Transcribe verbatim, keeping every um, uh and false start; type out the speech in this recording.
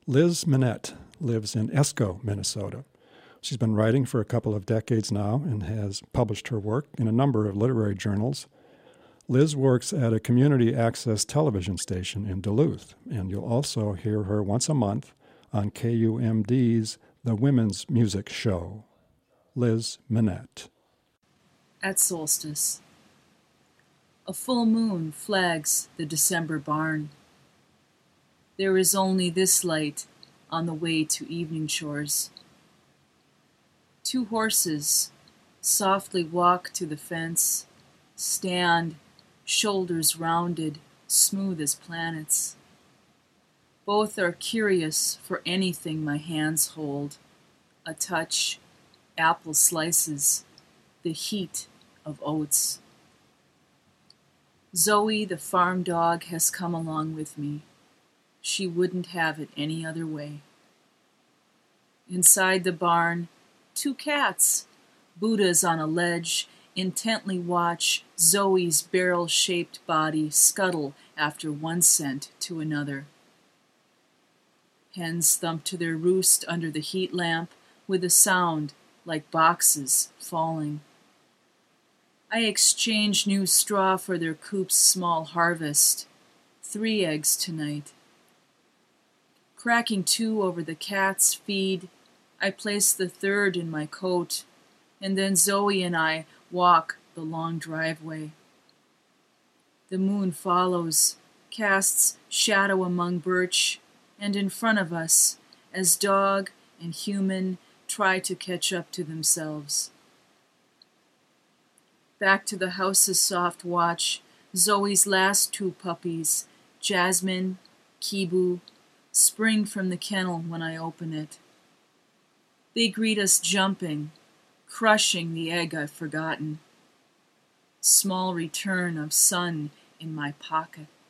Liz Minette lives in Esco, Minnesota. She's been writing for a couple of decades now and has published her work in a number of literary journals. Liz works at a community access television station in Duluth, and you'll also hear her once a month on K U M D's The Women's Music Show. Liz Minette. At solstice. A full moon flags the December barn. There is only this light on the way to evening chores. Two horses softly walk to the fence, stand, shoulders rounded, smooth as planets. Both are curious for anything my hands hold, a touch, apple slices, the heat of oats. Zoe, the farm dog, has come along with me. She wouldn't have it any other way. Inside the barn, two cats, Buddhas on a ledge, intently watch Zoe's barrel-shaped body scuttle after one scent to another. Hens thump to their roost under the heat lamp with a sound like boxes falling. I exchange new straw for their coop's small harvest. Three eggs tonight. Cracking two over the cat's feed, I place the third in my coat, and then Zoe and I walk the long driveway. The moon follows, casts shadow among birch, and in front of us, as dog and human try to catch up to themselves. Back to the house's soft watch, Zoe's last two puppies, Jasmine, Kibu, spring from the kennel when I open it. They greet us jumping, crushing the egg I've forgotten. Small return of sun in my pocket.